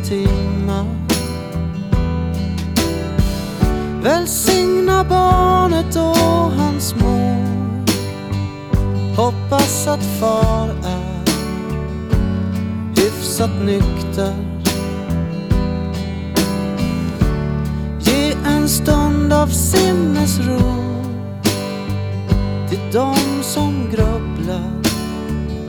timmar. Välsigna barnet och hans mor. Hoppas att far är hyfsat nykter. Ge en stund av sinnesro till dem